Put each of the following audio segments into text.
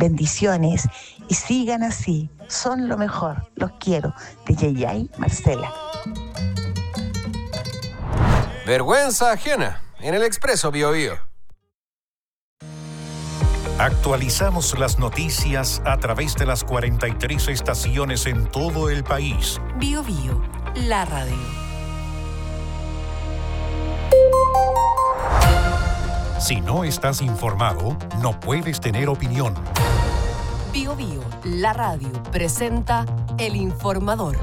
bendiciones y sigan así, son lo mejor, los quiero, de Yayay Marcela. Vergüenza ajena, en el Expreso Biobío. Actualizamos las noticias a través de las 43 estaciones en todo el país. Biobío, la radio. Si no estás informado, no puedes tener opinión. Biobío, la radio, presenta El Informador.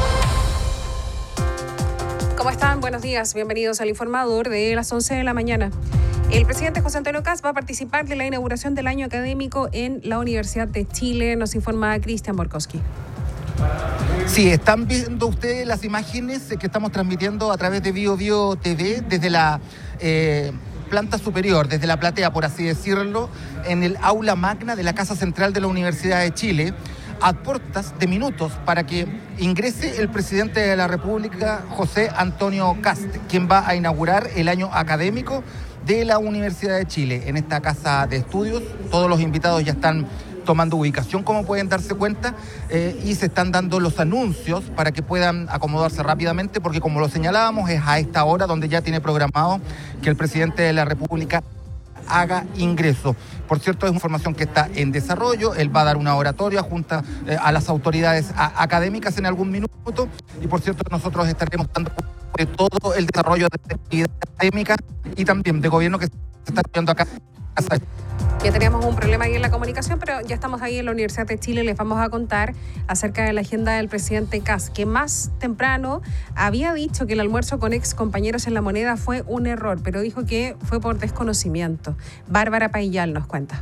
¿Cómo están? Buenos días. Bienvenidos al Informador de las 11 de la mañana. El presidente José Antonio Kast va a participar de la inauguración del año académico en la Universidad de Chile, nos informa Cristian Borkowski. Sí, están viendo ustedes las imágenes que estamos transmitiendo a través de Biobío TV desde la planta superior, desde la platea, por así decirlo, en el aula magna de la Casa Central de la Universidad de Chile, a puertas de minutos para que ingrese el presidente de la República, José Antonio Kast, quien va a inaugurar el año académico de la Universidad de Chile en esta casa de estudios. Todos los invitados ya están tomando ubicación, como pueden darse cuenta, y se están dando los anuncios para que puedan acomodarse rápidamente, porque como lo señalábamos, es a esta hora donde ya tiene programado que el presidente de la República haga ingreso. Por cierto, es información que está en desarrollo. Él va a dar una oratoria junto a las autoridades académicas en algún minuto, y por cierto, nosotros estaremos dando de todo el desarrollo de actividad académica y también de gobierno que se está viendo acá. Ya teníamos un problema ahí en la comunicación, pero ya estamos ahí en la Universidad de Chile. Les vamos a contar acerca de la agenda del presidente Kast, que más temprano había dicho que el almuerzo con ex compañeros en La Moneda fue un error, pero dijo que fue por desconocimiento. Bárbara Paillal nos cuenta.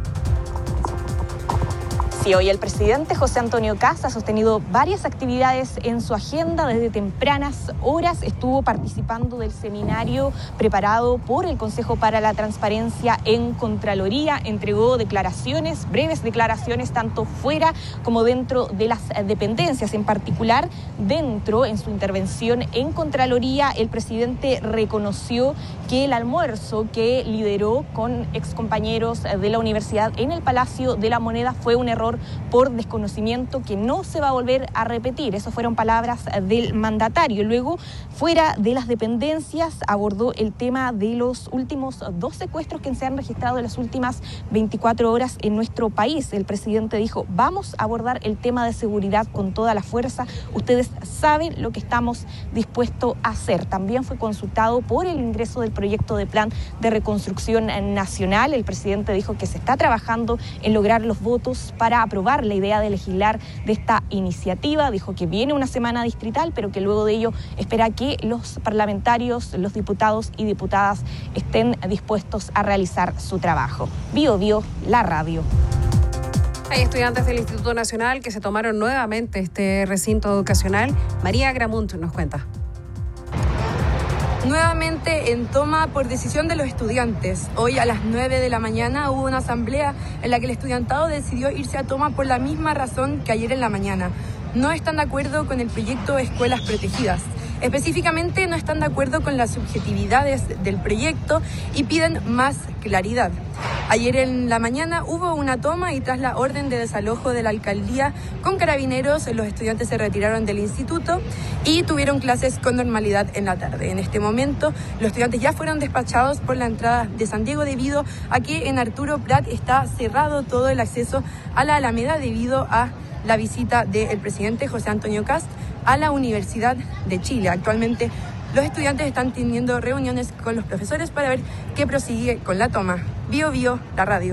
Sí, hoy el presidente José Antonio Kast ha sostenido varias actividades en su agenda. Desde tempranas horas estuvo participando del seminario preparado por el Consejo para la Transparencia en Contraloría. Entregó declaraciones, breves declaraciones, tanto fuera como dentro de las dependencias. En particular, en su intervención en Contraloría, el presidente reconoció que el almuerzo que lideró con excompañeros de la universidad en el Palacio de la Moneda fue un error por desconocimiento que no se va a volver a repetir. Esas fueron palabras del mandatario. Luego, fuera de las dependencias, abordó el tema de los últimos 2 secuestros que se han registrado en las últimas 24 horas en nuestro país. El presidente dijo: vamos a abordar el tema de seguridad con toda la fuerza. Ustedes saben lo que estamos dispuestos a hacer. También fue consultado por el ingreso del proyecto de plan de reconstrucción nacional. El presidente dijo que se está trabajando en lograr los votos para aprobar la idea de legislar de esta iniciativa. Dijo que viene una semana distrital, pero que luego de ello espera que los parlamentarios, los diputados y diputadas estén dispuestos a realizar su trabajo. Biobío, la radio. Hay estudiantes del Instituto Nacional que se tomaron nuevamente este recinto educacional. María Gramunt nos cuenta. Nuevamente en toma por decisión de los estudiantes. Hoy a las 9 de la mañana hubo una asamblea en la que el estudiantado decidió irse a toma por la misma razón que ayer en la mañana. No están de acuerdo con el proyecto Escuelas Protegidas. Específicamente no están de acuerdo con las subjetividades del proyecto y piden más claridad. Ayer en la mañana hubo una toma y tras la orden de desalojo de la alcaldía con carabineros, los estudiantes se retiraron del instituto y tuvieron clases con normalidad en la tarde. En este momento, los estudiantes ya fueron despachados por la entrada de San Diego debido a que en Arturo Prat está cerrado todo el acceso a la Alameda debido a la visita del presidente José Antonio Kast a la Universidad de Chile. Actualmente los estudiantes están teniendo reuniones con los profesores para ver qué prosigue con la toma. Biobío, la radio.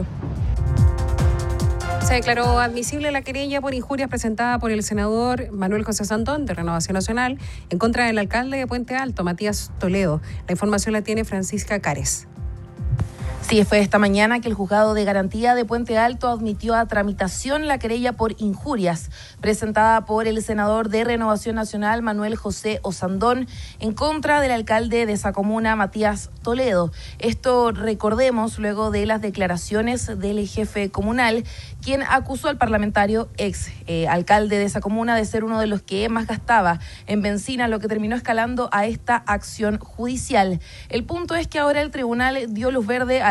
Se declaró admisible la querella por injurias presentada por el senador Manuel José Santón, de Renovación Nacional, en contra del alcalde de Puente Alto, Matías Toledo. La información la tiene Francisca Cares. Sí, fue esta mañana que el Juzgado de Garantía de Puente Alto admitió a tramitación la querella por injurias presentada por el senador de Renovación Nacional, Manuel José Osandón, en contra del alcalde de esa comuna, Matías Toledo. Esto, recordemos, luego de las declaraciones del jefe comunal, quien acusó al parlamentario ex alcalde de esa comuna de ser uno de los que más gastaba en benzina, lo que terminó escalando a esta acción judicial. El punto es que ahora el tribunal dio luz verde a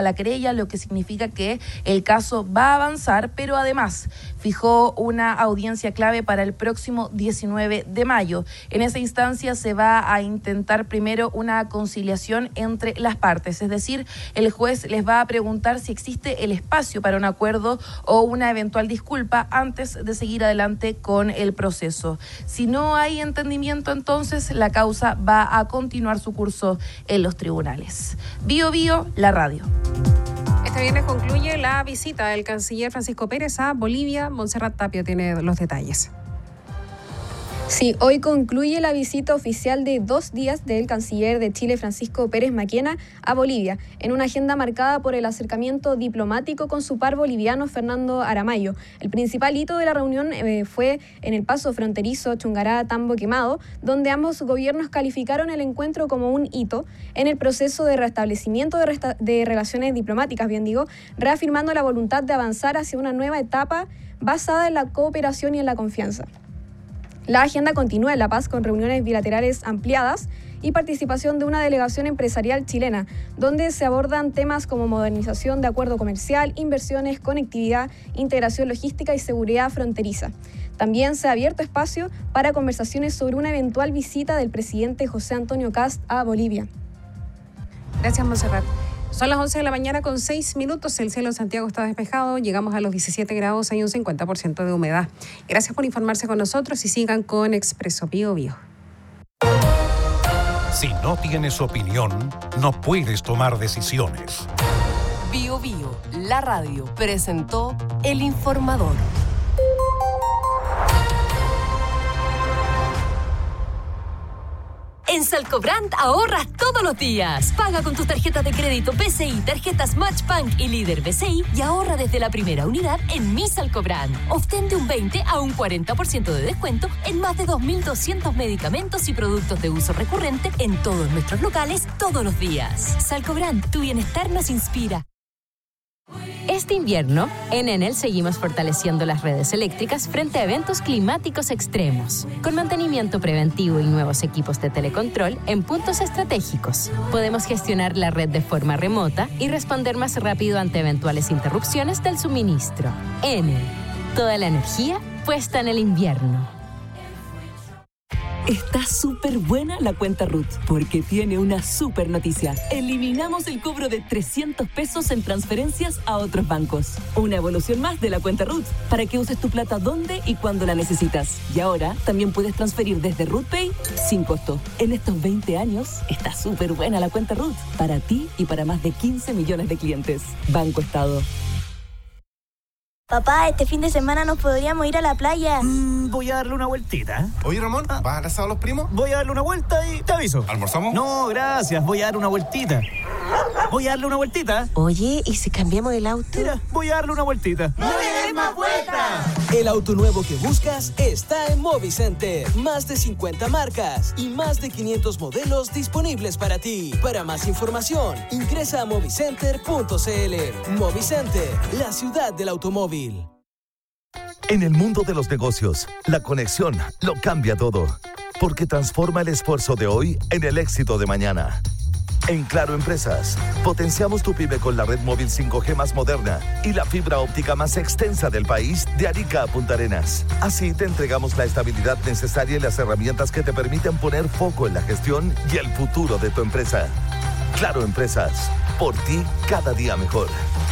la querella, lo que significa que el caso va a avanzar, pero además fijó una audiencia clave para el próximo 19 de mayo. En esa instancia se va a intentar primero una conciliación entre las partes, es decir, el juez les va a preguntar si existe el espacio para un acuerdo o una eventual disculpa antes de seguir adelante con el proceso. Si no hay entendimiento, entonces la causa va a continuar su curso en los tribunales. Bío Bío, la radio. Este viernes concluye la visita del canciller Francisco Pérez a Bolivia. Montserrat Tapia tiene los detalles. Sí, hoy concluye la visita oficial de 2 días del canciller de Chile, Francisco Pérez Maquena, a Bolivia, en una agenda marcada por el acercamiento diplomático con su par boliviano, Fernando Aramayo. El principal hito de la reunión fue en el paso fronterizo Chungará-Tambo Quemado, donde ambos gobiernos calificaron el encuentro como un hito en el proceso de restablecimiento de relaciones diplomáticas, reafirmando la voluntad de avanzar hacia una nueva etapa basada en la cooperación y en la confianza. La agenda continúa en La Paz con reuniones bilaterales ampliadas y participación de una delegación empresarial chilena, donde se abordan temas como modernización de acuerdo comercial, inversiones, conectividad, integración logística y seguridad fronteriza. También se ha abierto espacio para conversaciones sobre una eventual visita del presidente José Antonio Kast a Bolivia. Gracias, Montserrat. Son las 11 de la mañana con 6 minutos. El cielo en Santiago está despejado. Llegamos a los 17 grados. Hay un 50% de humedad. Gracias por informarse con nosotros y sigan con Expreso Bío Bío. Si no tienes opinión, no puedes tomar decisiones. Bío Bío, la radio, presentó El Informador. En Salcobrand ahorras todos los días. Paga con tus tarjetas de crédito BCI, tarjetas Matchbank y Líder BCI y ahorra desde la primera unidad en Mi Salcobrand. Obtén de un 20 a un 40% de descuento en más de 2.200 medicamentos y productos de uso recurrente en todos nuestros locales todos los días. Salcobrand, tu bienestar nos inspira. Este invierno, en Enel seguimos fortaleciendo las redes eléctricas frente a eventos climáticos extremos. Con mantenimiento preventivo y nuevos equipos de telecontrol en puntos estratégicos, podemos gestionar la red de forma remota y responder más rápido ante eventuales interrupciones del suministro. Enel, toda la energía puesta en el invierno. Está súper buena la cuenta RUT, porque tiene una súper noticia. Eliminamos el cobro de 300 pesos en transferencias a otros bancos. Una evolución más de la cuenta RUT, para que uses tu plata donde y cuando la necesitas. Y ahora también puedes transferir desde RUTPay sin costo. En estos 20 años, está súper buena la cuenta RUT, para ti y para más de 15 millones de clientes. Banco Estado. Papá, este fin de semana nos podríamos ir a la playa. Voy a darle una vueltita. Oye, Ramón, ¿vas al asado a los primos? Voy a darle una vuelta y te aviso. ¿Almorzamos? No, gracias. Voy a darle una vueltita. Voy a darle una vueltita. Oye, ¿y si cambiamos el auto? Mira, voy a darle una vueltita. ¡No le des más vueltas! El auto nuevo que buscas está en Movicenter. Más de 50 marcas y más de 500 modelos disponibles para ti. Para más información, ingresa a movicenter.cl. Movicenter, la ciudad del automóvil. En el mundo de los negocios, la conexión lo cambia todo, porque transforma el esfuerzo de hoy en el éxito de mañana. En Claro Empresas, potenciamos tu pyme con la red móvil 5G más moderna y la fibra óptica más extensa del país, de Arica a Punta Arenas. Así te entregamos la estabilidad necesaria y las herramientas que te permiten poner foco en la gestión y el futuro de tu empresa. Claro Empresas, por ti cada día mejor.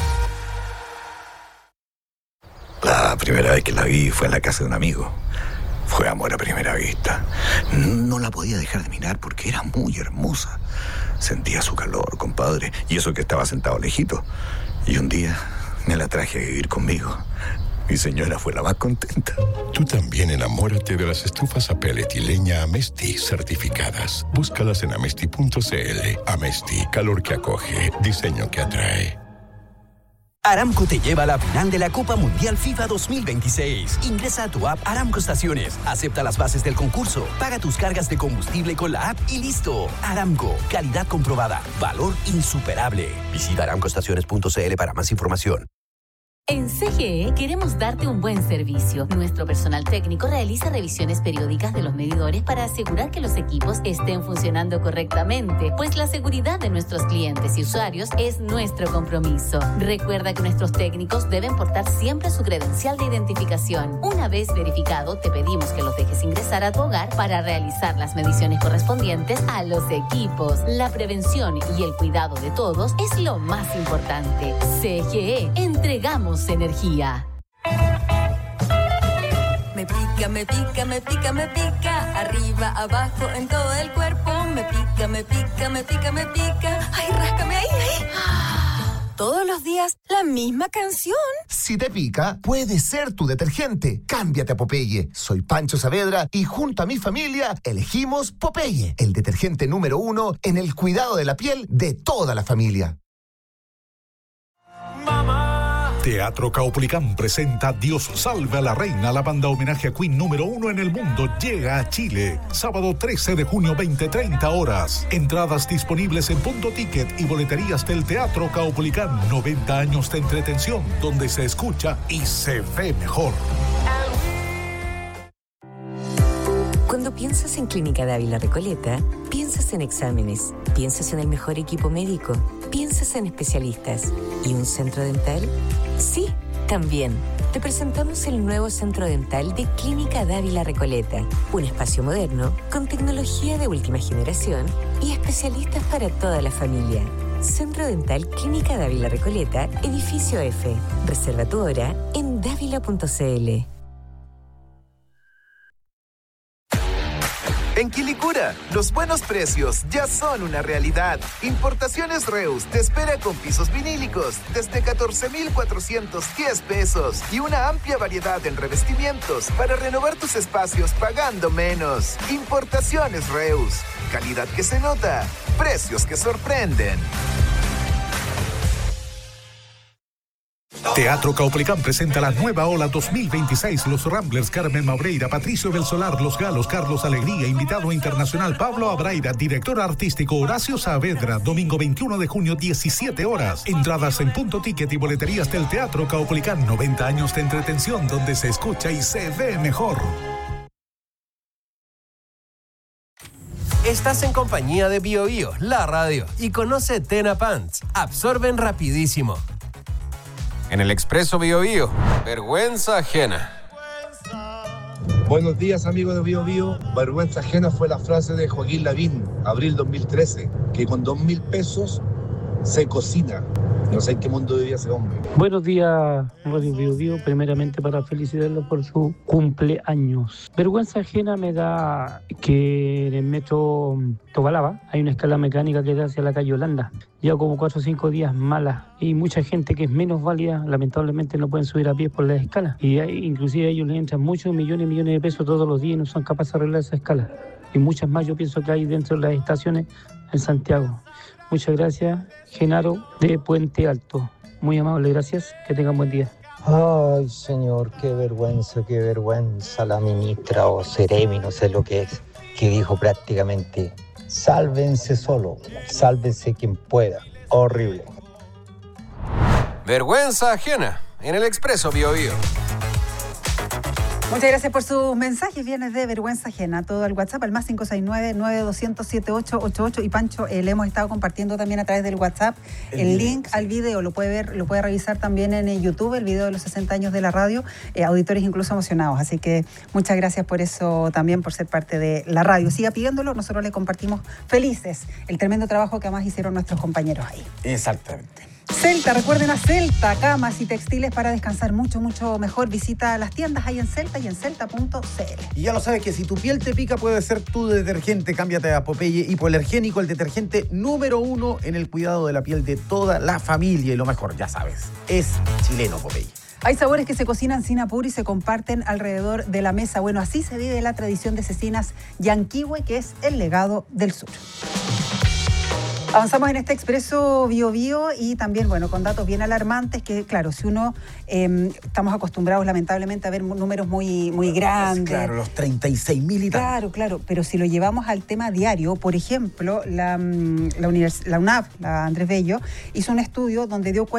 La primera vez que la vi fue en la casa de un amigo. Fue amor a primera vista. No la podía dejar de mirar porque era muy hermosa. Sentía su calor, compadre, y eso que estaba sentado lejito. Y un día me la traje a vivir conmigo. Mi señora fue la más contenta. Tú también enamórate de las estufas a pellet y leña Amesti certificadas. Búscalas en amesti.cl. Amesti, calor que acoge, diseño que atrae. Aramco te lleva a la final de la Copa Mundial FIFA 2026. Ingresa a tu app Aramco Estaciones, acepta las bases del concurso, paga tus cargas de combustible con la app y listo. Aramco, calidad comprobada, valor insuperable. Visita aramcoestaciones.cl para más información. En CGE queremos darte un buen servicio. Nuestro personal técnico realiza revisiones periódicas de los medidores para asegurar que los equipos estén funcionando correctamente, pues la seguridad de nuestros clientes y usuarios es nuestro compromiso. Recuerda que nuestros técnicos deben portar siempre su credencial de identificación. Una vez verificado, te pedimos que los dejes ingresar a tu hogar para realizar las mediciones correspondientes a los equipos. La prevención y el cuidado de todos es lo más importante. CGE, entregamos energía. Me pica, me pica, me pica, me pica. Arriba, abajo, en todo el cuerpo. Me pica, me pica, me pica, me pica. Ay, ráscame ahí, ahí. Todos los días, la misma canción. Si te pica, puede ser tu detergente. Cámbiate a Popeye. Soy Pancho Saavedra y junto a mi familia elegimos Popeye, el detergente número 1 en el cuidado de la piel de toda la familia. Teatro Caupolicán presenta Dios salve a la reina. La banda homenaje a Queen número 1 en el mundo llega a Chile. Sábado 13 de junio, 20:30 horas. Entradas disponibles en Punto Ticket y boleterías del Teatro Caupolicán. 90 años de entretención donde se escucha y se ve mejor. Cuando piensas en Clínica Dávila Recoleta, piensas en exámenes, piensas en el mejor equipo médico, piensas en especialistas. ¿Y un centro dental? Sí, también. Te presentamos el nuevo centro dental de Clínica Dávila Recoleta. Un espacio moderno, con tecnología de última generación y especialistas para toda la familia. Centro Dental Clínica Dávila Recoleta, Edificio F. Reserva tu hora en dávila.cl. En Quilicura, los buenos precios ya son una realidad. Importaciones Reus te espera con pisos vinílicos desde 14,410 pesos y una amplia variedad en revestimientos para renovar tus espacios pagando menos. Importaciones Reus, calidad que se nota, precios que sorprenden. Teatro Caupolicán presenta la nueva ola 2026. Los Ramblers, Carmen Maureira, Patricio del Solar, Los Galos, Carlos Alegría, invitado internacional Pablo Abraira, director artístico Horacio Saavedra, domingo 21 de junio, 17 horas. Entradas en Punto Ticket y boleterías del Teatro Caupolicán. 90 años de entretención donde se escucha y se ve mejor. Estás en compañía de Bio Bio, la radio, y conoce Tena Pants. Absorben rapidísimo. En el Expreso Bio Bio, vergüenza ajena. Buenos días, amigos de Bio Bio. Vergüenza ajena fue la frase de Joaquín Lavín, abril 2013, que con 2.000 pesos se cocina. No sé en qué mundo vivía ese hombre. Buenos días, Radio Bio Bio. Primeramente para felicitarlo por su cumpleaños. Vergüenza ajena me da que en el metro Tobalaba hay una escala mecánica que da hacia la calle Holanda. Lleva como 4 o 5 días mala y mucha gente que es menos válida lamentablemente no pueden subir a pie por la escala. Y inclusive a ellos les entran muchos millones y millones de pesos todos los días y no son capaces de arreglar esa escala. Y muchas más yo pienso que hay dentro de las estaciones en Santiago. Muchas gracias, Genaro de Puente Alto. Muy amable, gracias. Que tengan buen día. Ay, señor, qué vergüenza la ministra o Ceremi, no sé lo que es, que dijo prácticamente, sálvense solo, sálvense quien pueda. Horrible. Vergüenza ajena en el Expreso Bio Bio. Muchas gracias por sus mensajes. Viernes de vergüenza ajena. Todo al WhatsApp, al más 569-9200-7888. Y Pancho, le hemos estado compartiendo también a través del WhatsApp el link al video. Lo puede ver, lo puede revisar también en YouTube, el video de los 60 años de la radio. Auditores incluso emocionados. Así que muchas gracias por eso también, por ser parte de la radio. Siga pidiéndolo. Nosotros le compartimos felices el tremendo trabajo que además hicieron nuestros compañeros ahí. Exactamente. Celta, recuerden a Celta, camas y textiles para descansar mucho mejor. Visita las tiendas ahí en Celta y en celta.cl. Y ya lo sabes que si tu piel te pica puede ser tu detergente. Cámbiate a Popeye Hipoalergénico, el detergente número 1 en el cuidado de la piel de toda la familia. Y lo mejor, ya sabes, es chileno Popeye. Hay sabores que se cocinan sin apuro y se comparten alrededor de la mesa. Bueno, así se vive la tradición de cecinas Yanquihue, que es el legado del sur. Avanzamos en este Expreso Bio Bio y también, bueno, con datos bien alarmantes que, claro, si uno estamos acostumbrados lamentablemente a ver números muy grandes. Claro, los 36.000 y tal. Claro, pero si lo llevamos al tema diario, por ejemplo, la UNAV, la Andrés Bello, hizo un estudio donde dio cuenta